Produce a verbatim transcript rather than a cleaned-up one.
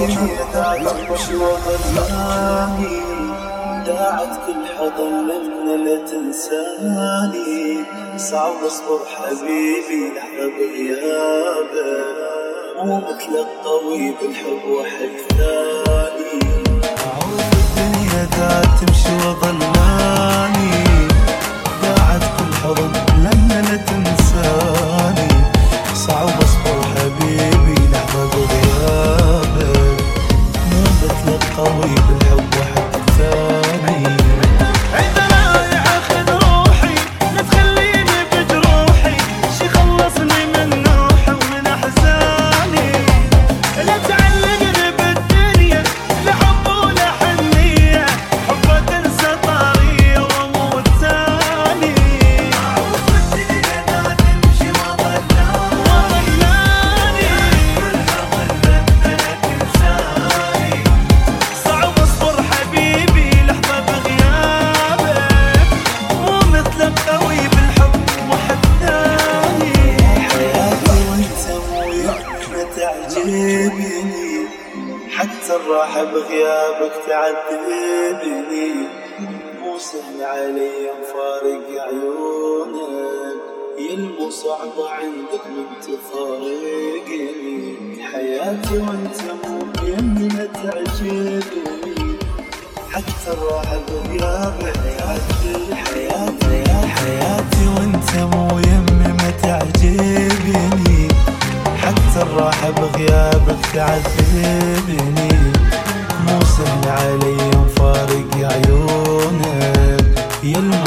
الدنيا ذا تمشي وظلاني، داعت كل حضن لما لا تنساني. صعب اصبر حبيبي لحظة بغيابك، مو مثل القوي بالحب واحد ثاني. أعوذ الدنيا ذا تمشي وظلاني، داعت كل حضن لما لا تنساني. صعب اصبر حبيبي لحظة بغيابك، مو مثل القوي بالحب واحد ثاني. تعجبني حتى الراحة بغيابك تعذبني، مو سهل علي مفارق عيونك، يلمو صعبة عندك من تفارقني. حياتي وانت مو يمنا تعجبني، حتى الراحة بغيابك تعذبني. حياتي حياتي وانت مو يمنا تعجبني، حتى الراحة بغيابك تعذبني، مو سهل علي مفارق عيونك.